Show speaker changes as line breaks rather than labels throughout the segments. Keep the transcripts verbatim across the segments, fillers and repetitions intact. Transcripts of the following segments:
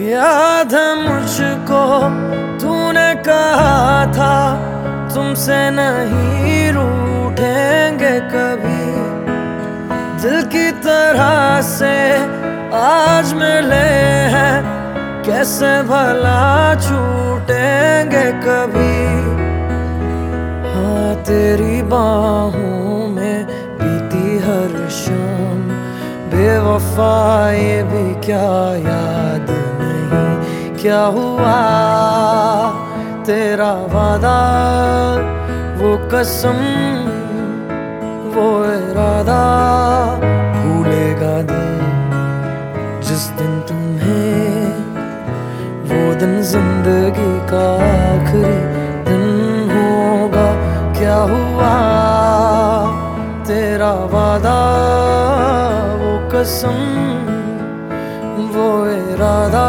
याद है मुझको तूने कहा था तुमसे नहीं रूठेंगे कभी। दिल की तरह से आज मिले हैं, कैसे भला छूटेंगे कभी। हाँ तेरी बाहों में बीती हर शाम, बेवफा ये भी क्या याद नहीं क्या हुआ तेरा वादा, वो कसम वो इरादा। भूलेगा दिल जिस दिन तुम्हें, वो दिन जिंदगी का आखिरी दिन होगा। क्या हुआ तेरा वादा, वो कसम वो इरादा।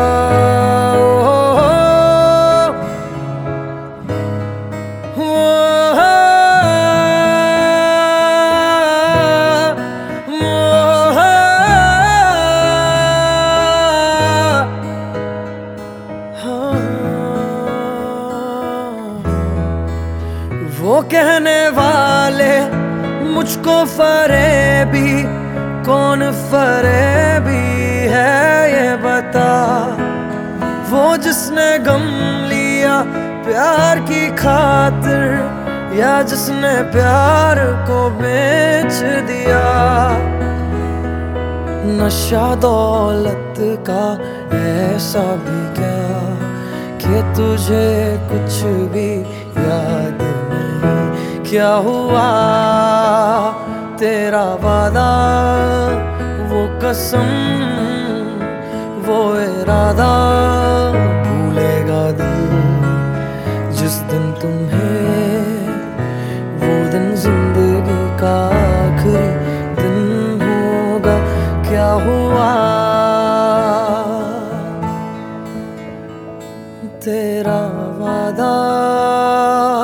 वो कहने वाले मुझको फरेबी, कौन फरेबी है ये बता। वो जिसने गम लिया प्यार की खातिर, या जिसने प्यार को बेच दिया। नशा दौलत का ऐसा भी क्या कि तुझे कुछ भी याद नहीं क्या हुआ तेरा वादा, वो कसम वो इरादा। भूलेगा दिल जिस दिन तुम्हें, वो दिन जिंदगी का आखिरी दिन होगा। क्या हुआ तेरा वादा।